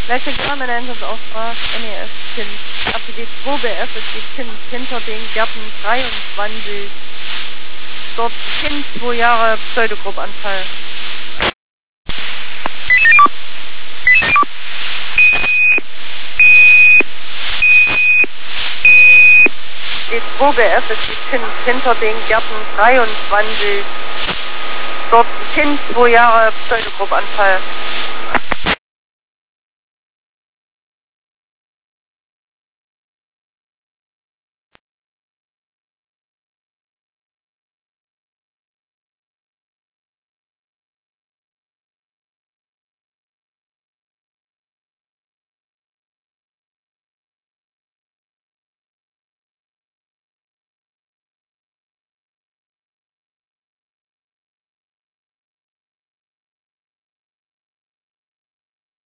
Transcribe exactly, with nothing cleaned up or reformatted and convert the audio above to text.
Welche Grammel Einsatzaustrag N E S Kind A P D zwei B F ist die Kind hinter den Gärten dreiundzwanzig. Dort Kind zwei Jahre Pseudogruppanfall. Die zwei B F ist die Kind hinter den Gärten dreiundzwanzig. Dort Kind zwei Jahre Pseudogruppanfall.